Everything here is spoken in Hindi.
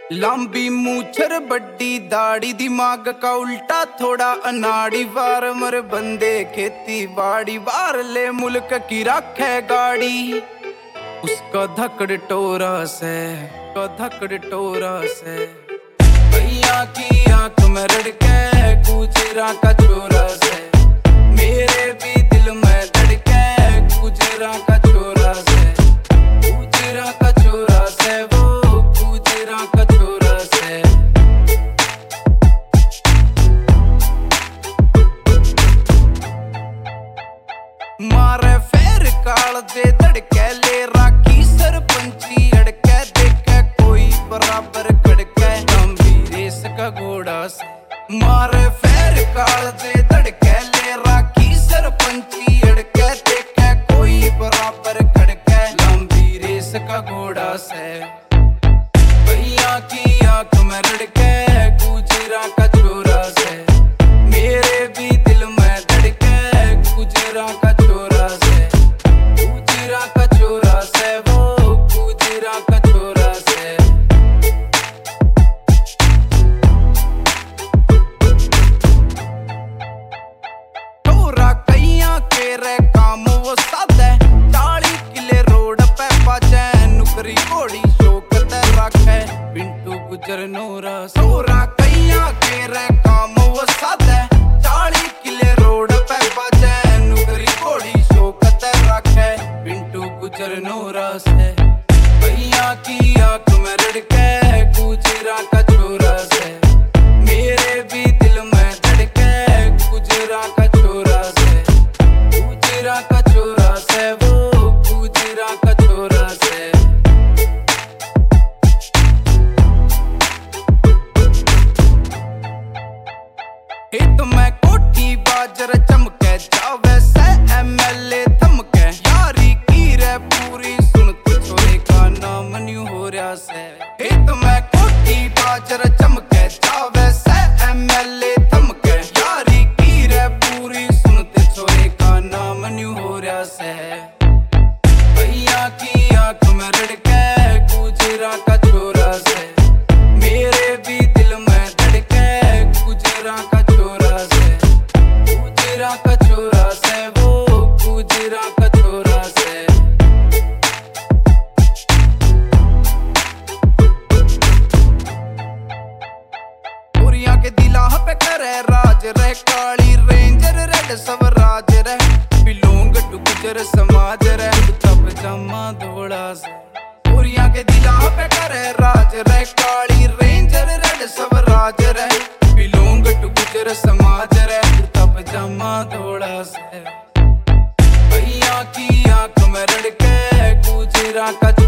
लंबी मूछर बड्डी दाढ़ी दिमाग का उल्टा थोड़ा अनाड़ी वार मर बंदे खेती बाड़ी बार ले मुल्क की रखे गाड़ी। उसका धकड़ टोरा से भैया की आंख में रड़के गुजरा का चोरा से मेरे भी दिल में धड़के गुजरा का चोरा से गुजरा का चोरा से वो गुजरा का चोरा से। मारे फेर काल दे धड़के ले राखी सरपंची अड़के देखे कोई बराबर कड़के लंबी रेस का घोड़ा से। मारे फेर काल दे धड़के ले राखी सरपंची अड़के देखे कोई बराबर कड़के लंबी रेस का घोड़ा से। भैया की आंख में रड़के गुजरा का चोरा से मेरे भी दिल में धड़के गुजरा का चोरा से गुजरा का चोरा से वो गुजरा का चोरा से। टोरा कैया के रे काम वो सादे 40 किले रोड पे बाजे नुकरी घोड़ी शौक ते रखे पिंटू गुजर नोरा। टोरा कैया के रे काम वो सादे 40 किले रोड पे बाजे नुकरी घोड़ी शौक ते रखे पिंटू गुजर नोरा से। भैया की आंख में रड़के गुजरा का चोरा से मेरे भी दिल में धड़के गुजरा का चोरा से गुजरा का चोरा से वो गुजरा का चोरा से। हित में कोठी बाजर चमके जावे से एमएलए थमके यारी की रे पूरी सुनत छोरे का नाम न्यू हो रहा से। हित में कोठी बाजर चमके जावे से एमएलए थमके यारी की रे पूरी सुनत छोरे का नाम न्यू हो रहा से। भैया की आंख में रड़के गुजरा का चोरा से मेरे भी दिल में धड़के गुजरा का चोरा से गुजरा का चोरा से वो गुजरा का चोरा से। पुरिया के दिला पे करे राज रे काली रेंजर रेड स्वराज रे बिलोंग टू गुजर समाज रे तब जमा धोड़ा से। पुरिया के दिला पे करे राज रे काली रेंजर रेड स्वराज रे बिलोंग टू गुजर समाज रे तब जमा धोड़ा से। भैया की आंख में रड़के गुजरा का